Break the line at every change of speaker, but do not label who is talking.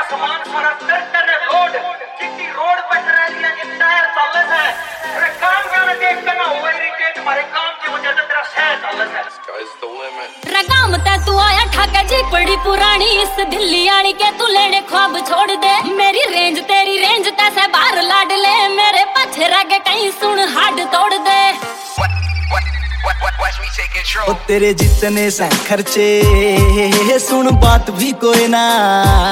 सामान सारा ton load चिट्टी रोड पर ट्रैलियां के टायर चल है। अरे काम करने देख के ना हुआ इरिटेट मारे काम की वजह से तेरा सह चल है। Sky's the limit।
रगाम ते तू आया ठाका जी बड़ी पुरानी इस दिल्ली आनी के तू लेने ख्वाब छोड़ दे। मेरी रेंज तेरी रेंज तैसे बाहर लाड ले मेरे पाछे रह के कहीं सुन हाड तोड़ दे।
ओ तेरे जितने से खर्चे सुन बात भी कोई ना।